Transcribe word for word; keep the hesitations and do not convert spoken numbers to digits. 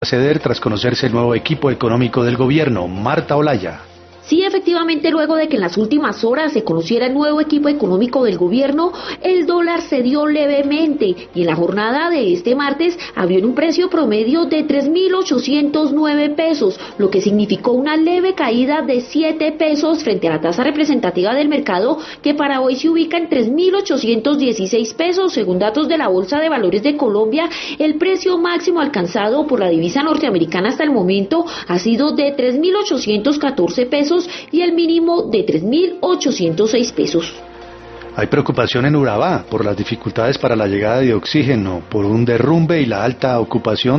ceder tras conocerse el nuevo equipo económico del gobierno. Marta Olaya. Sí, efectivamente, luego de que en las últimas horas se conociera el nuevo equipo económico del gobierno, el dólar cedió levemente y en la jornada de este martes abrió en un precio promedio de tres mil ochocientos nueve pesos, lo que significó una leve caída de siete pesos frente a la tasa representativa del mercado, que para hoy se ubica en tres mil ochocientos dieciséis pesos. Según datos de la Bolsa de Valores de Colombia, el precio máximo alcanzado por la divisa norteamericana hasta el momento ha sido de tres mil ochocientos catorce pesos y el mínimo de tres mil ochocientos seis pesos. Hay preocupación en Urabá por las dificultades para la llegada de oxígeno, por un derrumbe y la alta ocupación